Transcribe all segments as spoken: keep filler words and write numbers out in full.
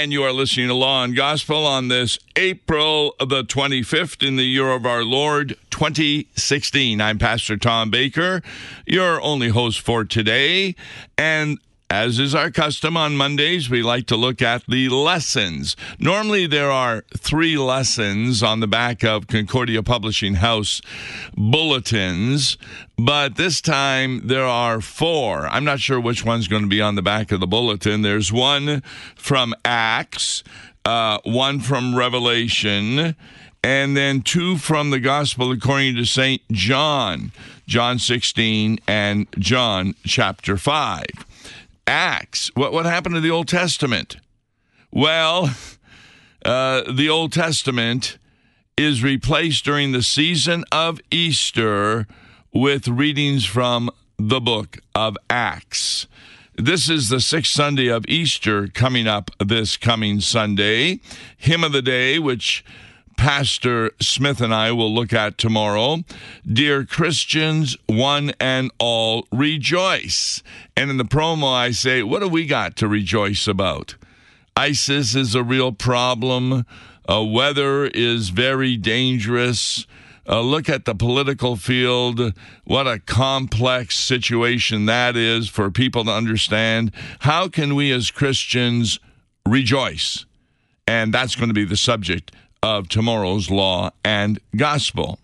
And you are listening to Law and Gospel on this April the twenty-fifth in the year of our Lord, twenty sixteen. I'm Pastor Tom Baker, your only host for today. And as is our custom on Mondays, we like to look at the lessons. Normally, there are three lessons on the back of Concordia Publishing House bulletins, but this time there are four. I'm not sure which one's going to be on the back of the bulletin. There's one from Acts, uh, one from Revelation, and then two from the Gospel according to Saint John, John sixteen and John chapter five. Acts. What what happened to the Old Testament? Well, uh, the Old Testament is replaced during the season of Easter with readings from the book of Acts. This is the sixth Sunday of Easter coming up this coming Sunday. Hymn of the Day, which Pastor Smith and I will look at tomorrow. Dear Christians, one and all, rejoice. And in the promo, I say, what do we got to rejoice about? ISIS is a real problem. Uh, weather is very dangerous. Uh, look at the political field. What a complex situation that is for people to understand. How can we as Christians rejoice? And that's going to be the subject of tomorrow's Law and Gospel.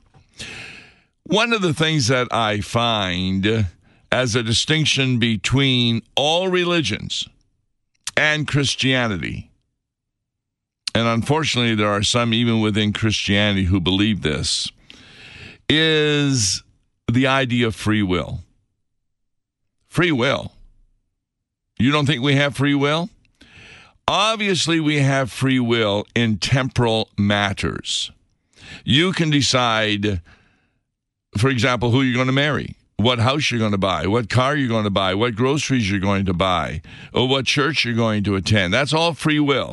One of the things that I find as a distinction between all religions and Christianity, and unfortunately there are some even within Christianity who believe this, is the idea of free will. Free will. You don't think we have free will? Obviously, we have free will in temporal matters. You can decide, for example, who you're going to marry, what house you're going to buy, what car you're going to buy, what groceries you're going to buy, or what church you're going to attend. That's all free will.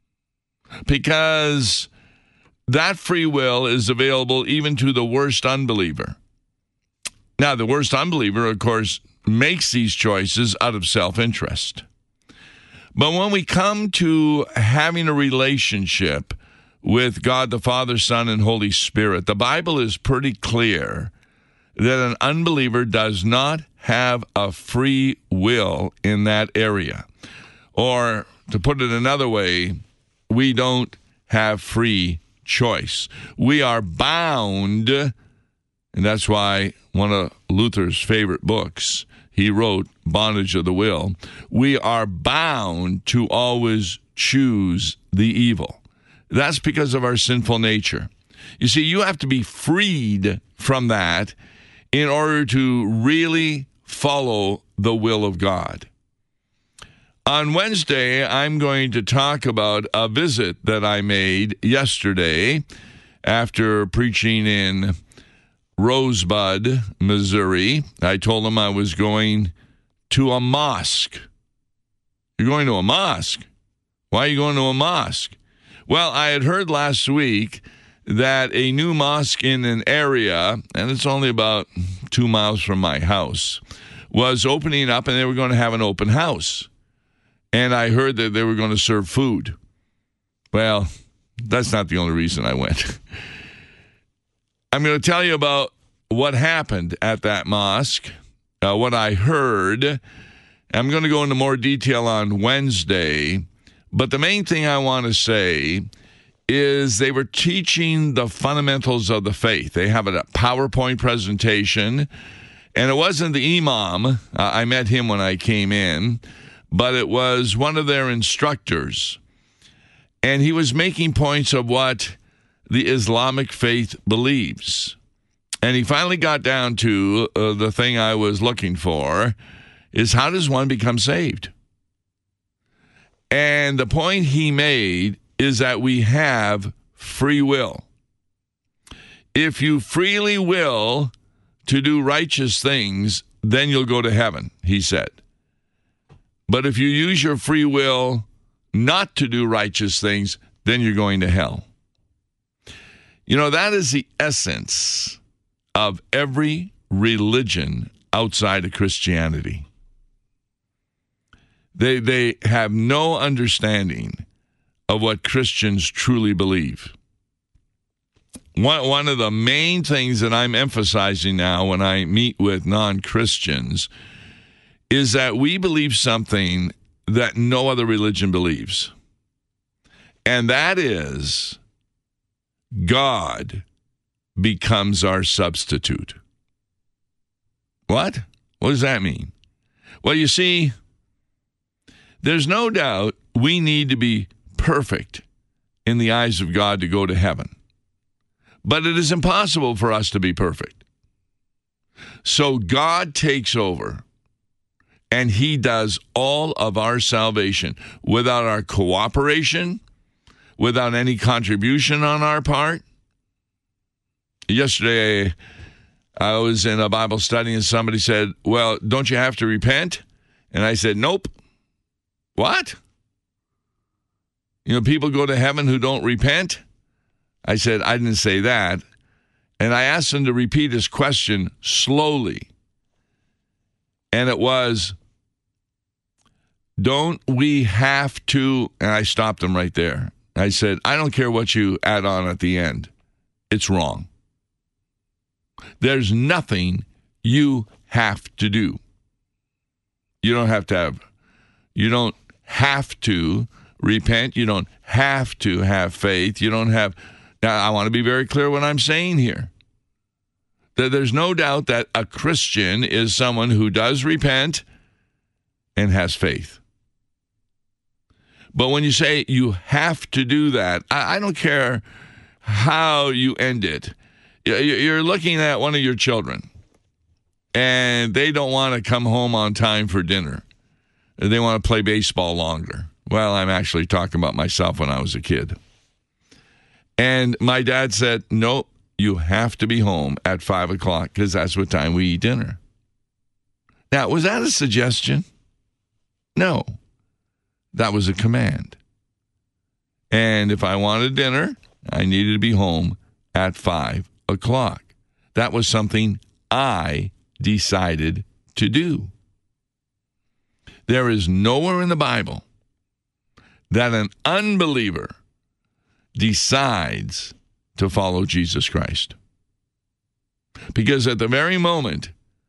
Because that free will is available even to the worst unbeliever. Now, the worst unbeliever, of course, makes these choices out of self-interest. But when we come to having a relationship with God the Father, Son, and Holy Spirit, the Bible is pretty clear that an unbeliever does not have a free will in that area. Or, to put it another way, we don't have free choice. We are bound, and that's why one of Luther's favorite books, he wrote Bondage of the Will. We are bound to always choose the evil. That's because of our sinful nature. You see, you have to be freed from that in order to really follow the will of God. On Wednesday, I'm going to talk about a visit that I made yesterday after preaching in Rosebud, Missouri. I told them I was going to a mosque. You're going to a mosque? Why are you going to a mosque? Well, I had heard last week that a new mosque in an area, and it's only about two miles from my house, was opening up, and they were going to have an open house. And I heard that they were going to serve food. Well, that's not the only reason I went. I'm going to tell you about what happened at that mosque, uh, what I heard. I'm going to go into more detail on Wednesday, but the main thing I want to say is they were teaching the fundamentals of the faith. They have a PowerPoint presentation, and it wasn't the imam. Uh, I met him when I came in, but it was one of their instructors, and he was making points of what the Islamic faith believes. And he finally got down to uh, the thing I was looking for, is how does one become saved? And the point he made is that we have free will. If you freely will to do righteous things, then you'll go to heaven, he said. But if you use your free will not to do righteous things, then you're going to hell. You know, that is the essence of every religion outside of Christianity. They they have no understanding of what Christians truly believe. One, one of the main things that I'm emphasizing now when I meet with non-Christians is that we believe something that no other religion believes. And that is God becomes our substitute. What? What does that mean? Well, you see, there's no doubt we need to be perfect in the eyes of God to go to heaven. But it is impossible for us to be perfect. So God takes over, and he does all of our salvation without our cooperation, without any contribution on our part. Yesterday, I was in a Bible study, and somebody said, well, don't you have to repent? And I said, nope. What? You know, people go to heaven who don't repent? I said, I didn't say that. And I asked him to repeat his question slowly. And it was, don't we have to, and I stopped him right there. I said, I don't care what you add on at the end. It's wrong. There's nothing you have to do. You don't have to have, you don't have to repent. You don't have to have faith. You don't have, now I want to be very clear what I'm saying here. That there's no doubt that a Christian is someone who does repent and has faith. But when you say you have to do that, I, I don't care how you end it. You're looking at one of your children, and they don't want to come home on time for dinner. They want to play baseball longer. Well, I'm actually talking about myself when I was a kid. And my dad said, nope, you have to be home at five o'clock because that's what time we eat dinner. Now, was that a suggestion? No. That was a command. And if I wanted dinner, I needed to be home at five o'clock. That was something I decided to do. There is nowhere in the Bible that an unbeliever decides to follow Jesus Christ. Because at the very moment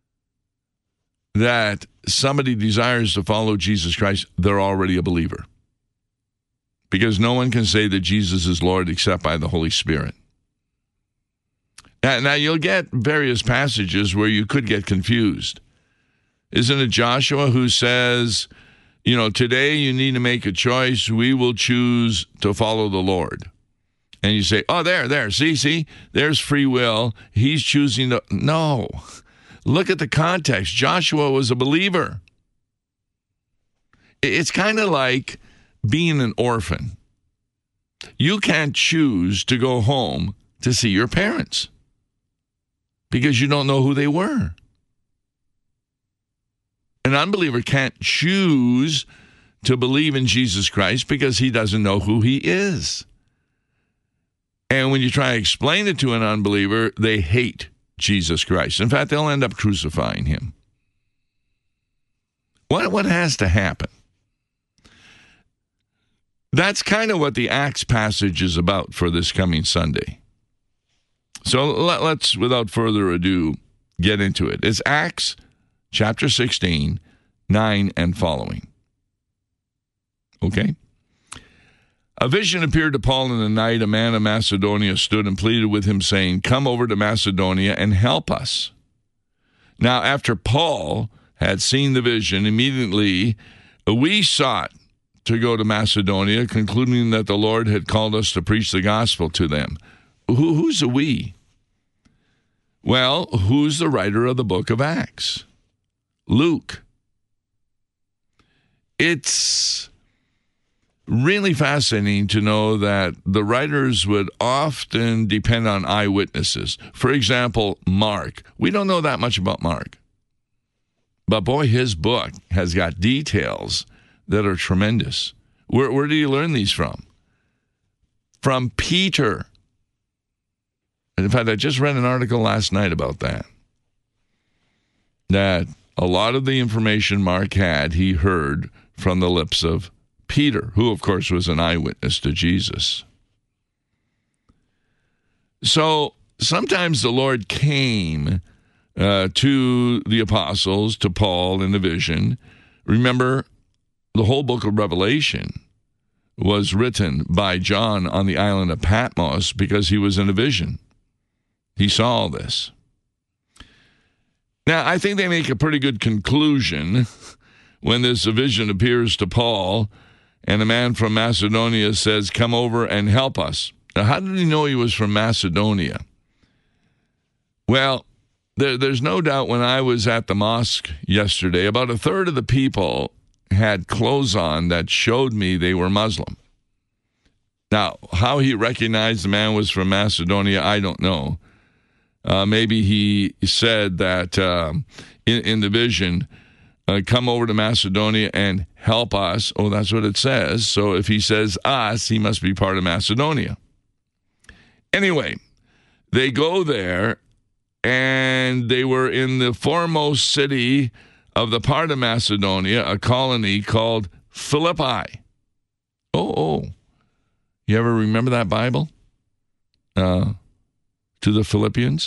that somebody desires to follow Jesus Christ, they're already a believer. Because no one can say that Jesus is Lord except by the Holy Spirit. Now, now you'll get various passages where you could get confused. Isn't it Joshua who says, you know, today you need to make a choice. We will choose to follow the Lord. And you say, oh, there, there, see, see, there's free will. He's choosing to, no. Look at the context. Joshua was a believer. It's kind of like being an orphan. You can't choose to go home to see your parents because you don't know who they were. An unbeliever can't choose to believe in Jesus Christ because he doesn't know who he is. And when you try to explain it to an unbeliever, they hate Jesus Christ. In fact, they'll end up crucifying him. What, what has to happen? That's kind of what the Acts passage is about for this coming Sunday. So let, let's, without further ado, get into it. It's Acts chapter sixteen, nine and following. Okay? A vision appeared to Paul in the night. A man of Macedonia stood and pleaded with him, saying, come over to Macedonia and help us. Now, after Paul had seen the vision, immediately we sought to go to Macedonia, concluding that the Lord had called us to preach the gospel to them. Who, who's a we? Well, who's the writer of the book of Acts? Luke. It's really fascinating to know that the writers would often depend on eyewitnesses. For example, Mark. We don't know that much about Mark. But boy, his book has got details that are tremendous. Where, where do you learn these from? From Peter. In fact, I just read an article last night about that. That a lot of the information Mark had, he heard from the lips of Peter, who, of course, was an eyewitness to Jesus. So sometimes the Lord came uh, to the apostles, to Paul in a vision. Remember, the whole book of Revelation was written by John on the island of Patmos because he was in a vision. He saw all this. Now, I think they make a pretty good conclusion when this vision appears to Paul and a man from Macedonia says, "Come over and help us." Now, how did he know he was from Macedonia? Well, there, there's no doubt when I was at the mosque yesterday, about a third of the people had clothes on that showed me they were Muslim. Now, how he recognized the man was from Macedonia, I don't know. Uh, maybe he said that uh, in, in the vision, uh, come over to Macedonia and help us. Oh, that's what it says. So if he says us, he must be part of Macedonia. Anyway, they go there, and they were in the foremost city of the part of Macedonia, a colony called Philippi. Oh, oh. You ever remember that Bible? Uh, to the Philippians?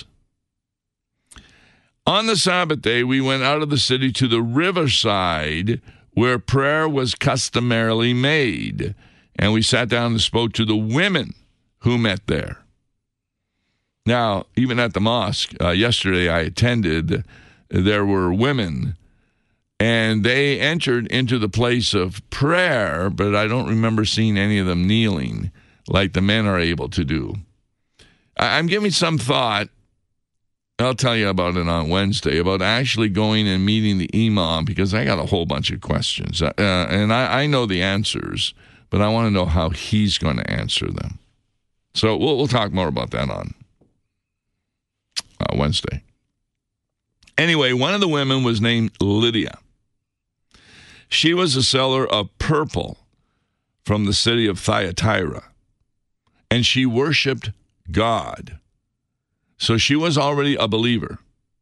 On the Sabbath day, we went out of the city to the riverside where prayer was customarily made, and we sat down and spoke to the women who met there. Now, even at the mosque, uh, yesterday I attended, there were women, and they entered into the place of prayer, but I don't remember seeing any of them kneeling like the men are able to do. I- I'm giving some thought, I'll tell you about it on Wednesday, about actually going and meeting the imam, because I got a whole bunch of questions. Uh, and I, I know the answers, but I want to know how he's going to answer them. So we'll, we'll talk more about that on Uh, Wednesday. Anyway, one of the women was named Lydia. She was a seller of purple from the city of Thyatira, and she worshiped God. So she was already a believer.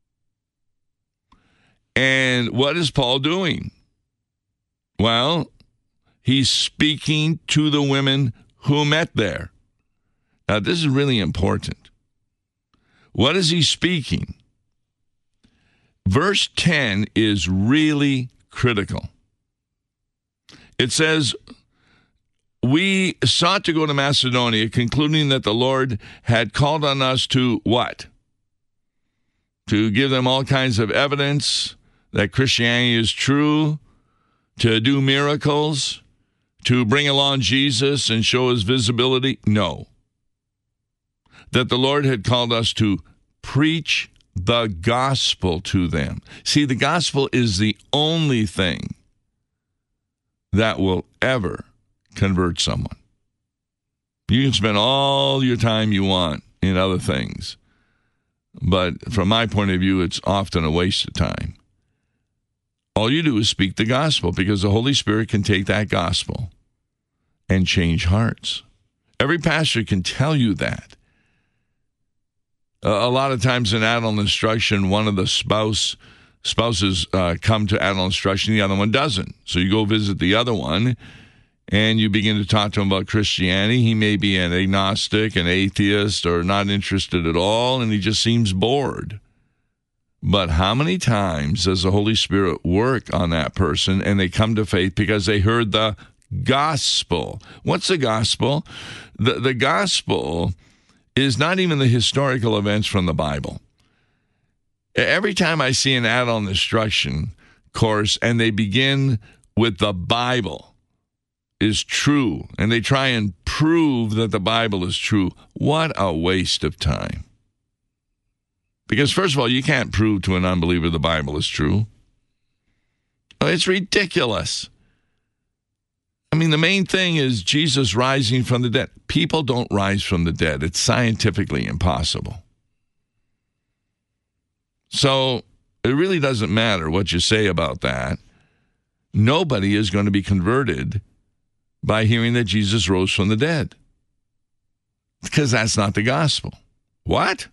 And what is Paul doing? Well, he's speaking to the women who met there. Now, this is really important. What is he speaking? Verse ten is really critical. It says, we sought to go to Macedonia, concluding that the Lord had called on us to what? To give them all kinds of evidence that Christianity is true, to do miracles, to bring along Jesus and show his visibility? No. That the Lord had called us to preach the gospel to them. See, the gospel is the only thing that will ever convert someone. You can spend all your time you want in other things, but from my point of view, it's often a waste of time. All you do is speak the gospel, because the Holy Spirit can take that gospel and change hearts. Every pastor can tell you that. A lot of times in adult instruction, one of the spouse spouses uh, come to adult instruction, the other one doesn't. So you go visit the other one, and you begin to talk to him about Christianity. He may be an agnostic, an atheist, or not interested at all, and he just seems bored. But how many times does the Holy Spirit work on that person, and they come to faith because they heard the gospel? What's the gospel? The, the gospel is not even the historical events from the Bible. Every time I see an adult instruction course and they begin with the Bible is true, and they try and prove that the Bible is true, what a waste of time. Because first of all, you can't prove to an unbeliever the Bible is true. It's ridiculous. I mean, the main thing is Jesus rising from the dead. People don't rise from the dead. It's scientifically impossible. So it really doesn't matter what you say about that. Nobody is going to be converted by hearing that Jesus rose from the dead, because that's not the gospel. What?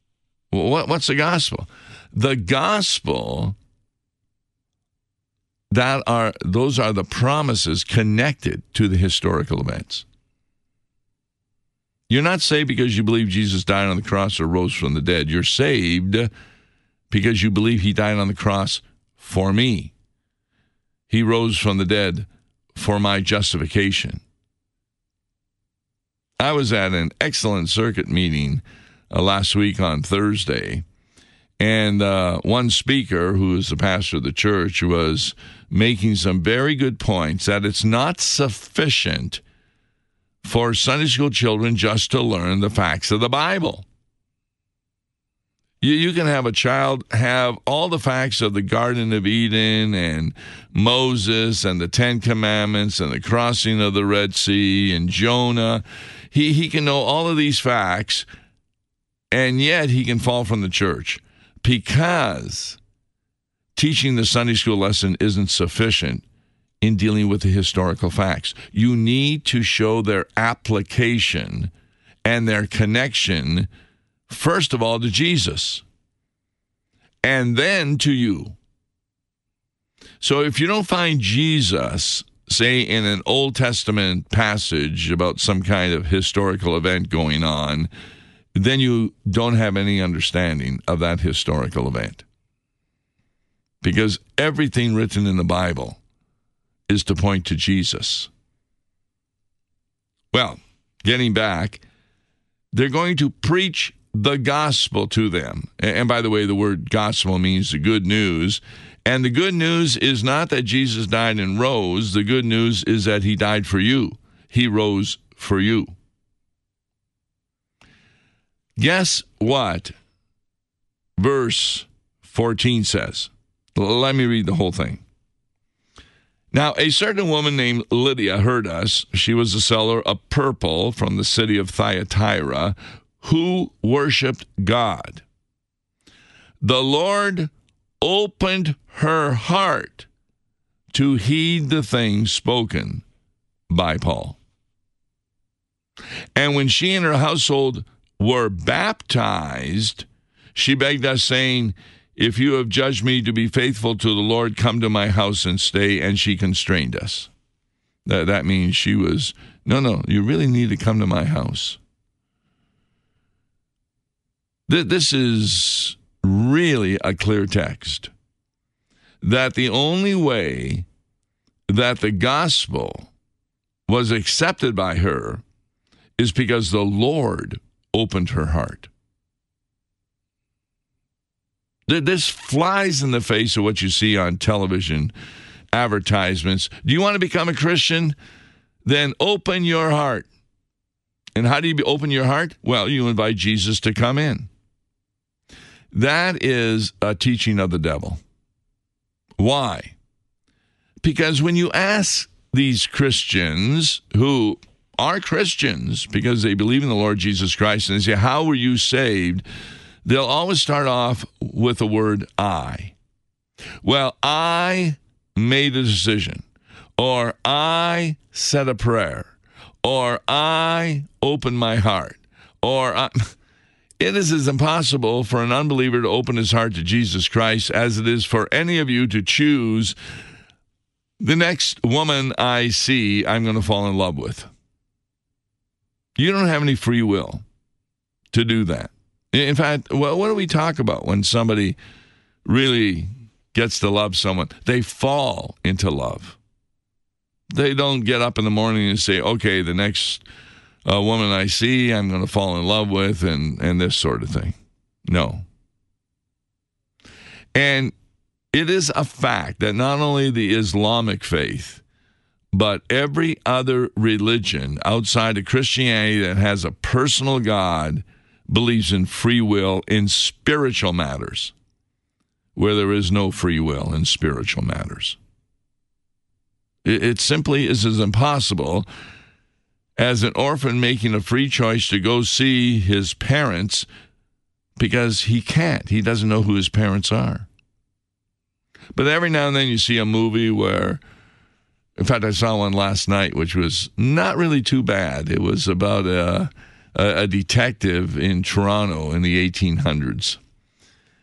What? What's the gospel? The gospel that are those are the promises connected to the historical events. You're not saved because you believe Jesus died on the cross or rose from the dead. You're saved because you believe he died on the cross for me. He rose from the dead for my justification. I was at an excellent circuit meeting uh, last week on Thursday, and uh, one speaker, who is the pastor of the church, was making some very good points that it's not sufficient for Sunday school children just to learn the facts of the Bible. You, you can have a child have all the facts of the Garden of Eden and Moses and the Ten Commandments and the crossing of the Red Sea and Jonah. He, he can know all of these facts, and yet he can fall from the church because teaching the Sunday school lesson isn't sufficient in dealing with the historical facts. You need to show their application and their connection, first of all, to Jesus, and then to you. So if you don't find Jesus, say, in an Old Testament passage about some kind of historical event going on, then you don't have any understanding of that historical event. Because everything written in the Bible is to point to Jesus. Well, getting back, they're going to preach the gospel to them. And by the way, the word gospel means the good news. And the good news is not that Jesus died and rose. The good news is that he died for you. He rose for you. Guess what verse fourteen says? Let me read the whole thing. Now, a certain woman named Lydia heard us. She was a seller of purple from the city of Thyatira, who worshipped God. The Lord opened her heart to heed the things spoken by Paul. And when she and her household were baptized, she begged us, saying, "If you have judged me to be faithful to the Lord, come to my house and stay." And she constrained us. That, that means she was, no, no, you really need to come to my house. Th- this is really a clear text. That the only way that the gospel was accepted by her is because the Lord opened her heart. This flies in the face of what you see on television advertisements. Do you want to become a Christian? Then open your heart. And how do you open your heart? Well, you invite Jesus to come in. That is a teaching of the devil. Why? Because when you ask these Christians who are Christians because they believe in the Lord Jesus Christ and they say, "How were you saved?" they'll always start off with the word I. Well, I made a decision, or I said a prayer, or I opened my heart, or I... It is as impossible for an unbeliever to open his heart to Jesus Christ as it is for any of you to choose the next woman I see I'm going to fall in love with. You don't have any free will to do that. In fact, well, what do we talk about when somebody really gets to love someone? They fall into love. They don't get up in the morning and say, okay, the next uh, woman I see, I'm going to fall in love with, and, and this sort of thing. No. And it is a fact that not only the Islamic faith, but every other religion outside of Christianity that has a personal God believes in free will in spiritual matters, where there is no free will in spiritual matters. It, it simply is as impossible as an orphan making a free choice to go see his parents because he can't. He doesn't know who his parents are. But every now and then you see a movie where, in fact, I saw one last night, which was not really too bad. It was about a, a, a detective in Toronto in the eighteen hundreds.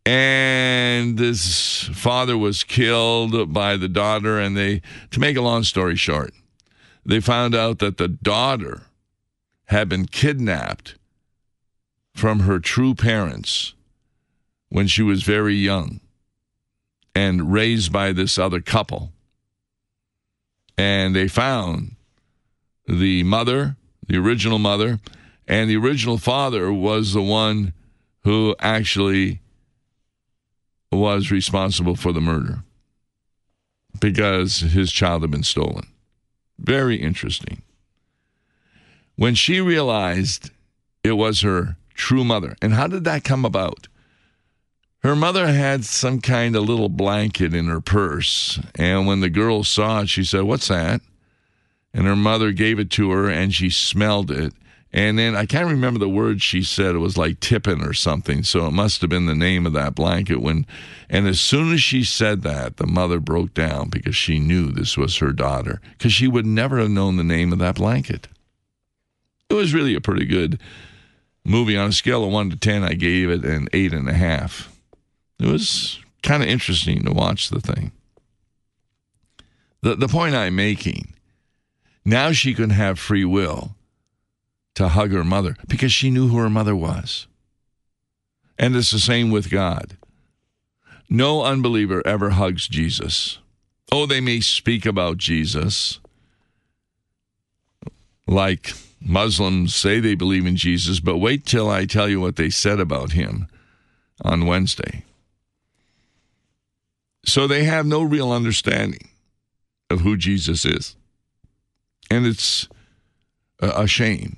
And this father was killed by the daughter, and they, to make a long story short, they found out that the daughter had been kidnapped from her true parents when she was very young and raised by this other couple. And they found the mother, the original mother, and the original father was the one who actually was responsible for the murder because his child had been stolen. Very interesting. When she realized it was her true mother, and how did that come about? Her mother had some kind of little blanket in her purse, and when the girl saw it, she said, "What's that?" And her mother gave it to her, and she smelled it. And then I can't remember the word she said. It was like tippin' or something, so it must have been the name of that blanket. When, and as soon as she said that, the mother broke down because she knew this was her daughter, because she would never have known the name of that blanket. It was really a pretty good movie. On a scale of one to ten, I gave it an eight and a half. It was kind of interesting to watch the thing. The, the point I'm making, now she can have free will to hug her mother because she knew who her mother was. And it's the same with God. No unbeliever ever hugs Jesus. Oh, they may speak about Jesus, like Muslims say they believe in Jesus, but wait till I tell you what they said about him on Wednesday. So they have no real understanding of who Jesus is. And it's a shame.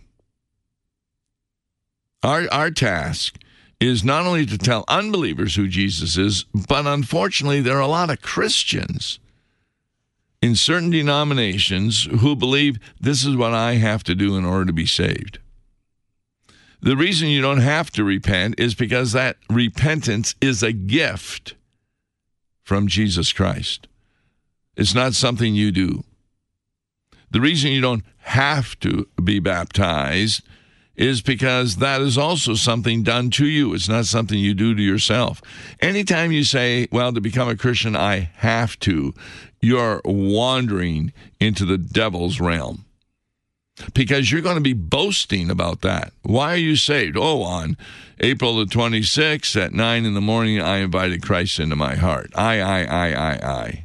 Our, our task is not only to tell unbelievers who Jesus is, but unfortunately there are a lot of Christians in certain denominations who believe this is what I have to do in order to be saved. The reason you don't have to repent is because that repentance is a gift from Jesus Christ. It's not something you do. The reason you don't have to be baptized is because that is also something done to you. It's not something you do to yourself. Anytime you say, well, to become a Christian, I have to, you're wandering into the devil's realm. Because you're going to be boasting about that. Why are you saved? Oh, on April the twenty-sixth at nine in the morning, I invited Christ into my heart. I, I, I, I,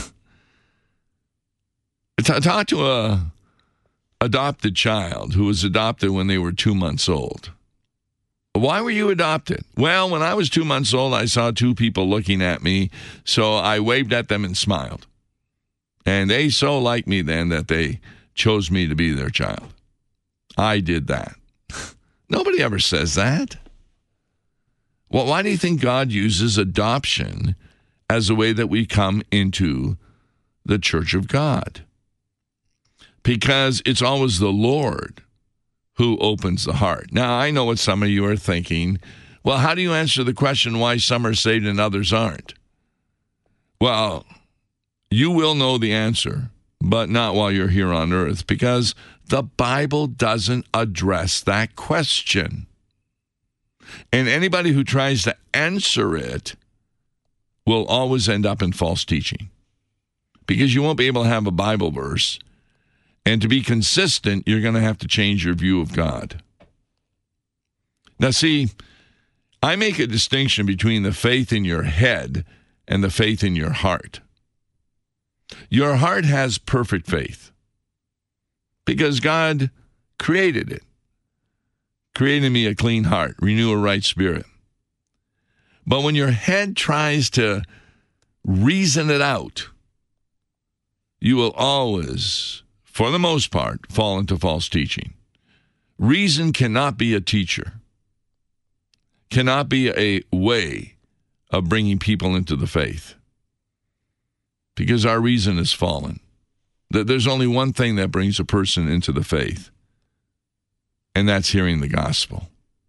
I. Talk to a adopted child who was adopted when they were two months old. Why were you adopted? Well, when I was two months old, I saw two people looking at me, so I waved at them and smiled. And they so liked me then that they chose me to be their child. I did that. Nobody ever says that. Well, why do you think God uses adoption as a way that we come into the church of God? Because it's always the Lord who opens the heart. Now, I know what some of you are thinking. Well, how do you answer the question why some are saved and others aren't? Well, you will know the answer, but not while you're here on earth, because the Bible doesn't address that question. And anybody who tries to answer it will always end up in false teaching, because you won't be able to have a Bible verse. And to be consistent, you're going to have to change your view of God. Now, see, I make a distinction between the faith in your head and the faith in your heart. Your heart has perfect faith because God created it. Created me a clean heart, renew a right spirit. But when your head tries to reason it out, you will always, for the most part, fall into false teaching. Reason cannot be a teacher, cannot be a way of bringing people into the faith, because our reason is fallen. There's only one thing that brings a person into the faith, and that's hearing the gospel.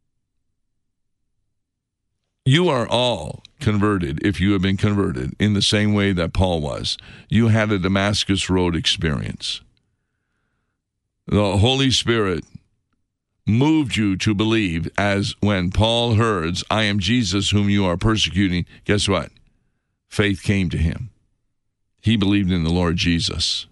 You are all converted if you have been converted in the same way that Paul was. You had a Damascus Road experience. The Holy Spirit moved you to believe, as when Paul heard, I am Jesus whom you are persecuting, guess what? Faith came to him. He believed in the Lord Jesus.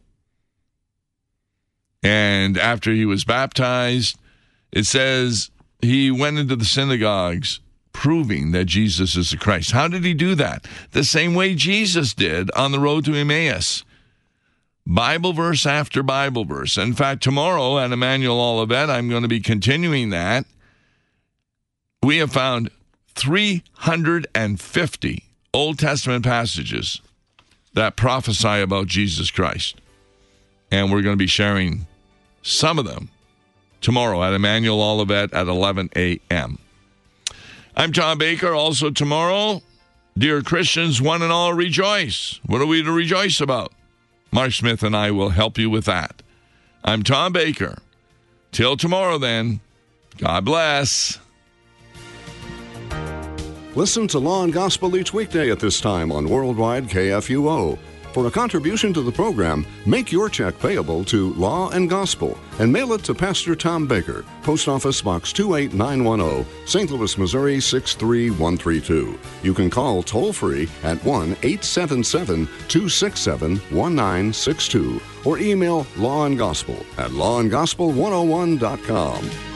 And after he was baptized, it says he went into the synagogues proving that Jesus is the Christ. How did he do that? The same way Jesus did on the road to Emmaus. Bible verse after Bible verse. In fact, tomorrow at Emmanuel Olivet, I'm going to be continuing that. We have found three hundred fifty Old Testament passages that prophesy about Jesus Christ. And we're going to be sharing some of them tomorrow at Emmanuel Olivet at eleven a.m. I'm Tom Baker. Also tomorrow, dear Christians, one and all rejoice. What are we to rejoice about? Mark Smith and I will help you with that. I'm Tom Baker. Till tomorrow then, God bless. Listen to Law and Gospel each weekday at this time on Worldwide K F U O. For a contribution to the program, make your check payable to Law and Gospel and mail it to Pastor Tom Baker, Post Office Box two eight nine one zero, Saint Louis, Missouri six three one three two. You can call toll-free at one eight seven seven, two six seven, one nine six two or email Law and Gospel at law and gospel one oh one dot com.